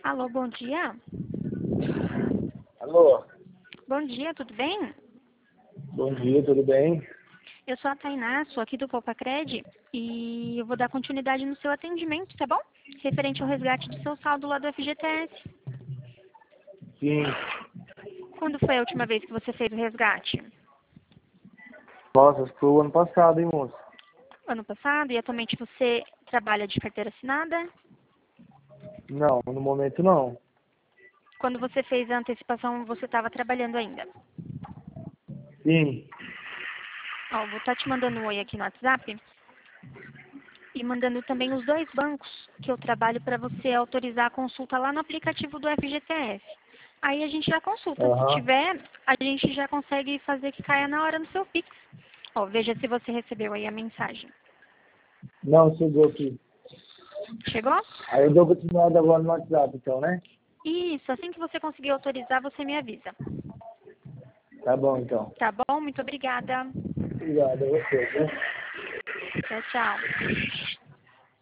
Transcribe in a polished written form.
Alô, bom dia. Alô, Bom dia, tudo bem? bom dia, tudo bem? Eu sou a Tainá, sou aqui do Copacred e eu vou dar continuidade no seu atendimento, tá bom? Referente ao resgate do seu saldo lá do FGTS. Sim, Quando foi a última vez que você fez o resgate? nossa, acho que foi o ano passado, hein, moço? Ano passado? E atualmente você trabalha de carteira assinada? Não, no momento não. Quando você fez a antecipação, você estava trabalhando ainda? Sim, Ó, vou estar te mandando um oi aqui no WhatsApp e mandando também os dois bancos que eu trabalho para você autorizar a consulta lá no aplicativo do FGTS. Aí a gente já consulta. Se aham. tiver, a gente já consegue fazer que caia na hora no seu Pix. Ó, veja se você recebeu aí a mensagem. Não, chegou aqui. Chegou? Aí eu dou continuidade agora no WhatsApp, então, né? Isso, assim que você conseguir autorizar, você me avisa. Tá bom, então. Tá bom? Muito obrigada. Obrigado a você, viu? Tchau, tchau.